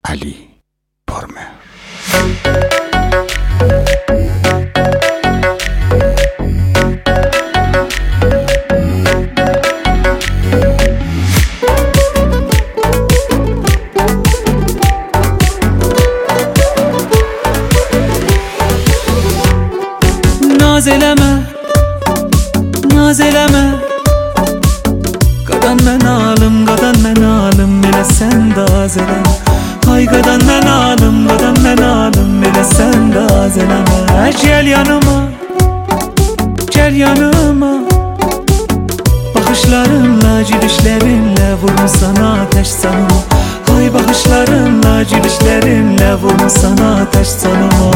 علی پرمهر. Naz eləmə, naz eləmə, qadan mən alım, qadan mən alım, elə sən də az eləmə. Ay qadan mən alım, qadan mən alım, elə sən də az eləmə. Gəl yanıma, gəl yanıma, baxışlarınla, gülüşlərinlə vurmusan atəş canıma. Ay baxışlarınla, gülüşlərinlə vurmusan atəş canıma.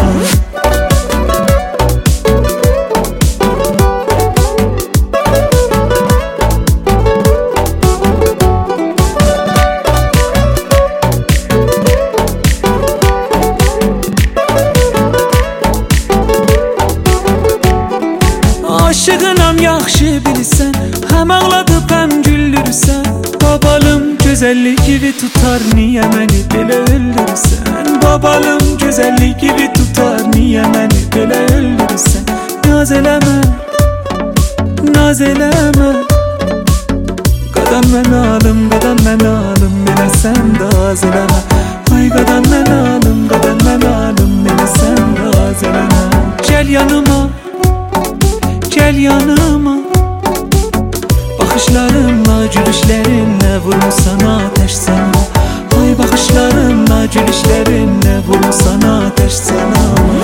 Aşığınam yaxşı bilirsən, həm ağladıb həm güldürsən. Babalım gözəllik gibi tutar, niyə məni belə öldürürsən? Babalım gözəllik gibi tutar, niyə məni belə öldürürsən? Naz eləmə, naz eləmə, qadan mən alım, qadan mən alım, elə sən də az eləmə. Ay qadan mən alım, qadan mən alım, elə sən də az eləmə. Gəl yanıma, gəl yanıma, baxışlarınla, gülüşlərinlə vurmusan atəş sana. Ay baxışlarınla, gülüşlərinlə vurmusan atəş sana.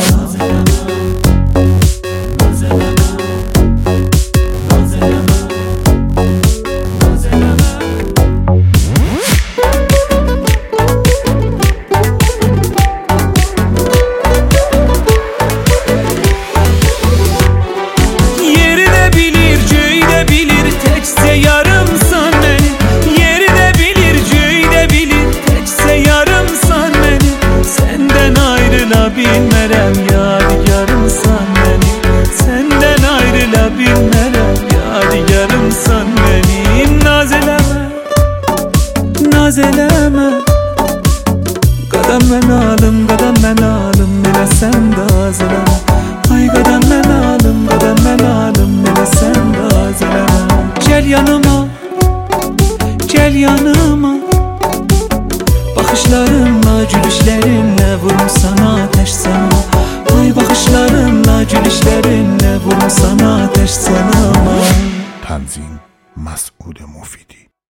Bilmərəm yadigarımsan məni, səndən ayrıla bilmərəm yadigarımsan mənim. Naz eləmə, naz eləmə, qadan mən alım, qadan mən alım, elə sən də az eləmə. Ay qadan mən alım, qadan mən alım, elə sən də az eləmə. Gəl yanıma, gəl yanıma, baxışlarınla, gülüşlərinlə vurmusan atəş sana. Ay baxışlarınla, gülüşlərinlə vurmusan atəş sana. تنظیم مسعود مفیدی.